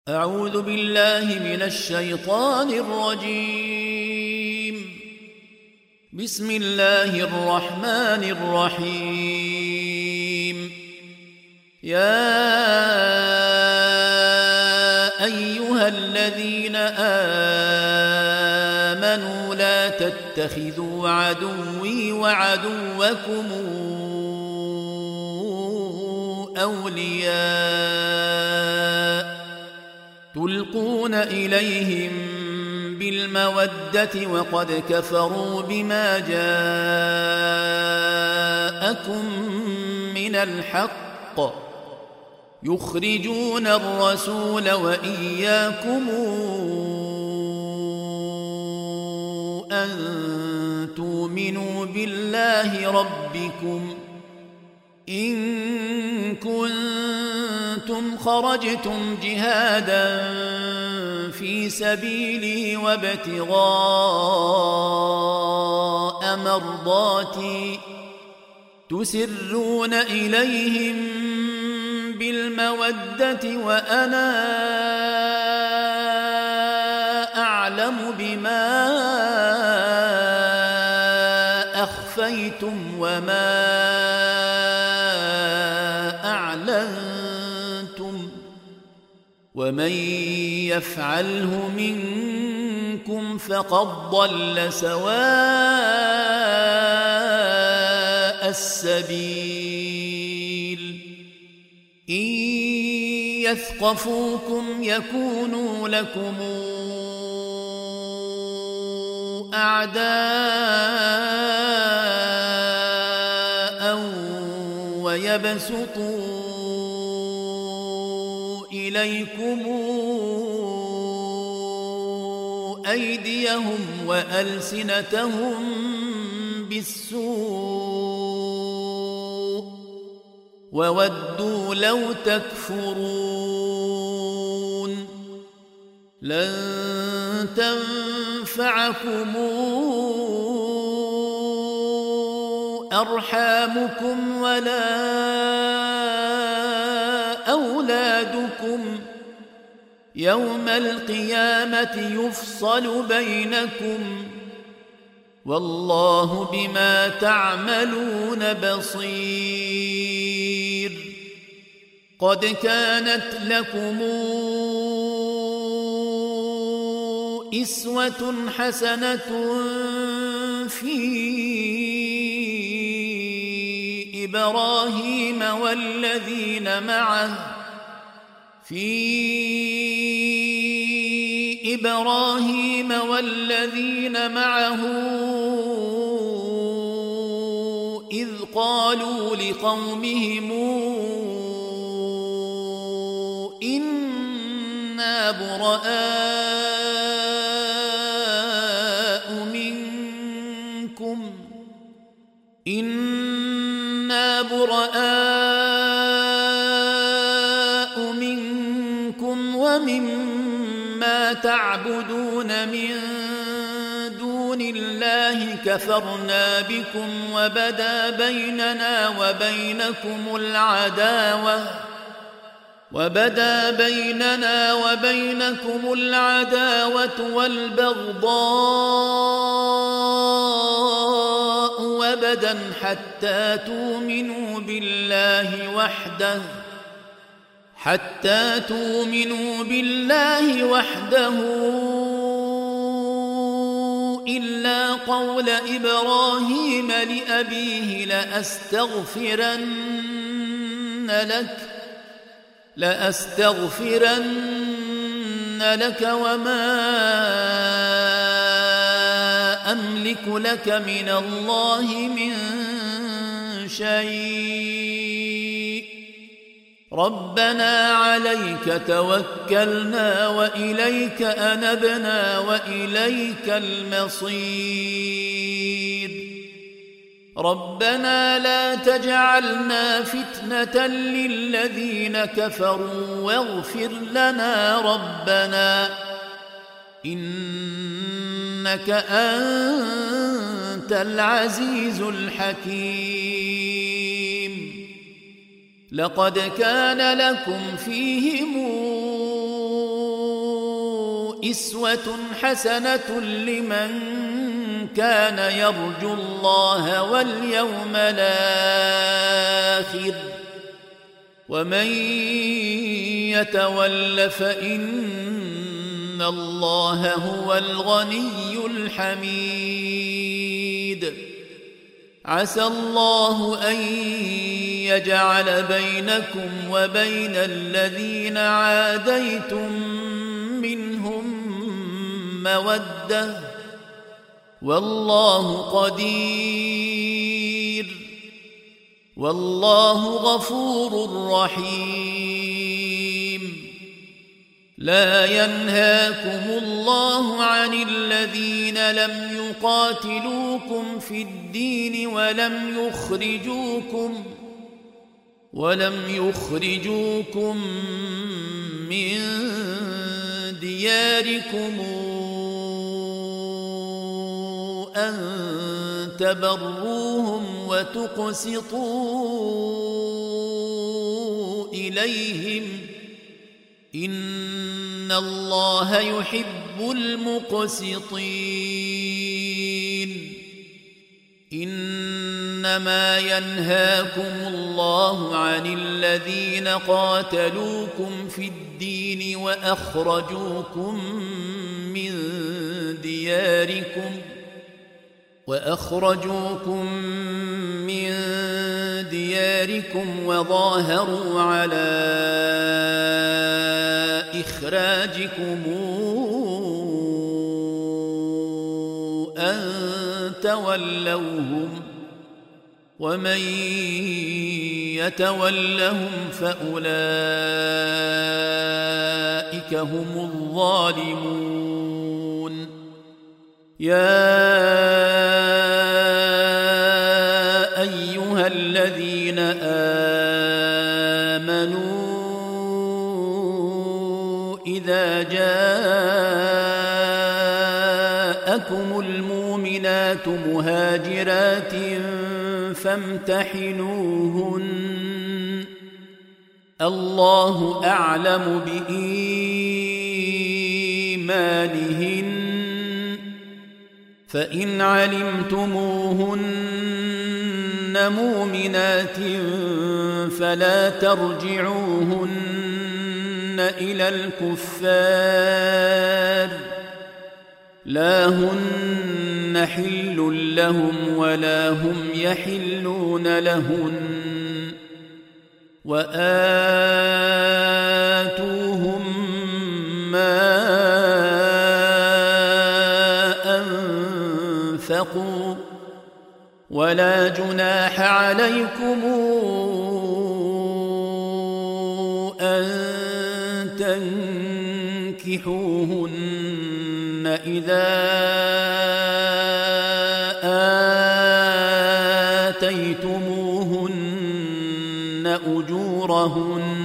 أعوذ بالله من الشيطان الرجيم. بسم الله الرحمن الرحيم. يا أيها الذين آمنوا لا تتخذوا عدوي وعدوكم أولياء تلقون إليهم بالمودة وقد كفروا بما جاءكم من الحق يخرجون الرسول وإياكم أن تؤمنوا بالله ربكم إن كنتم خرجتم جهادا في سبيلي وابتغاء مرضاتي تسرون إليهم بالمودة وأنا أعلم بما أخفيتم وما أعلنتم ومن يفعله منكم فقد ضل سواء السبيل. إن يثقفوكم يكونوا لكم أعداء ويبسطوا إليكم أيديهم وألسنتهم بالسوء وودوا لو تكفرون. لن تنفعكم أرحامكم ولا أولادكم يوم القيامة يفصل بينكم والله بما تعملون بصير. قد كانت لكم أسوة حسنة في إبراهيم والذين معه إذ قالوا لقومهم إنا براء منكم ومما تعبدون من دون الله كفرنا بكم وبدا بيننا وبينكم العداوة والبغضاء وبدا حتى تؤمنوا بالله وحده إلا قول إبراهيم لأبيه لأستغفرن لك وما أملك لك من الله من شيء ربنا عليك توكلنا وإليك أنبنا وإليك المصير. ربنا لا تجعلنا فتنة للذين كفروا واغفر لنا ربنا إنك أنت العزيز الحكيم. لقد كان لكم فيهم أسوة حسنة لمن كان يرجو الله واليوم الآخر ومن يتول فإن الله هو الغني الحميد عسى الله أن يجعل بينكم وبين الذين عاديتم منهم مودة والله قدير والله غفور رحيم لا ينهاكم الله عن الذين لم يقاتلوكم في الدين ولم يخرجوكم من دياركم أن تبروهم وتقسطوا إليهم إن الله يحب المقسطين إنما ينهاكم الله عن الذين قاتلوكم في الدين وأخرجوكم من دياركم وظاهروا على إخراجكم أن تولوهم ومن يتولهم فأولئك هم الظالمون يا أيها الذين آمنوا إذا جاءكم المؤمنات مهاجرات فامتحنوهن الله أعلم بإيمانهن فإن علمتموهن مؤمنات فلا ترجعوهن إلى الكفار لا هن حل لهم ولا هم يحلون لهن وآتوهم ما أنفقوا ولا جناح عليكم أن تنكحوهن إذا آتيتموهن أجورهن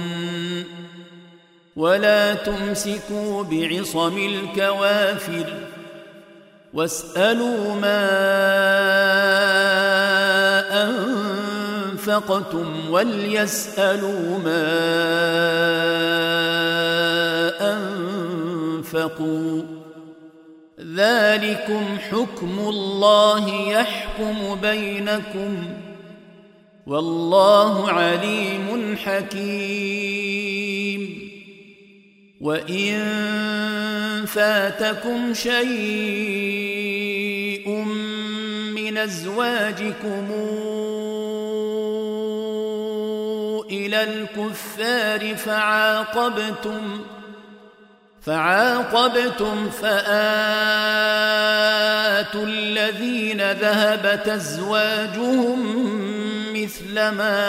ولا تمسكوا بعصم الكوافر واسألوا ما أنفقتم وليسألوا ما أنفقوا ذلكم حكم الله يحكم بينكم والله عليم حكيم وإن فاتكم شيء من أزواجكم إلى الكفار فعاقبتم فآتوا الذين ذهبت أزواجهم مثل ما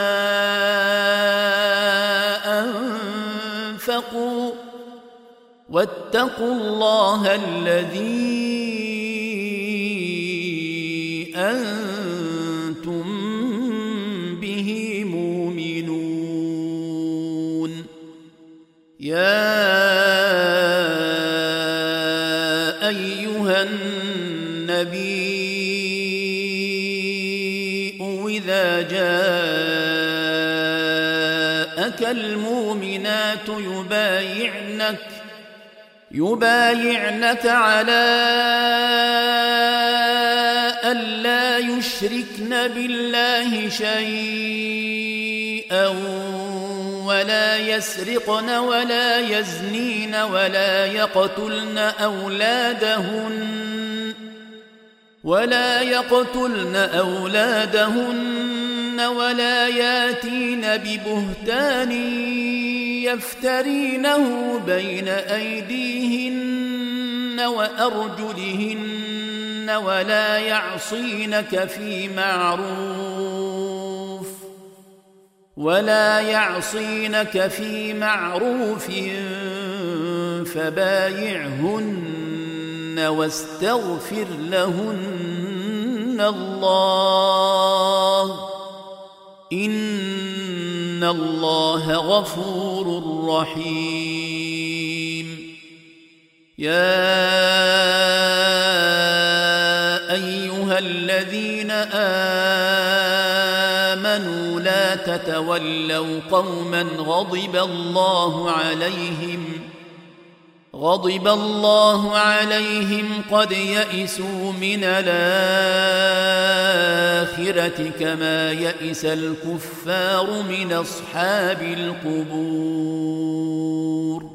أنفقوا واتقوا الله الذي أنتم به مؤمنون يا أيها النبي إذا جاءك المؤمنات يبايعنك على ألا يشركن بالله شيئا ولا يسرقن ولا يزنين ولا يقتلن أولادهن ولا ياتين ببهتان يفترينه بين أيديهن وأرجلهن ولا يعصينك في معروف فبايعهن واستغفر لهن الله إن الله غفور رحيم. يا أيها الذين آمنوا لا تتولوا قوما غضب الله عليهم قد يئسوا من الآخرة كما يئس الكفار من أصحاب القبور.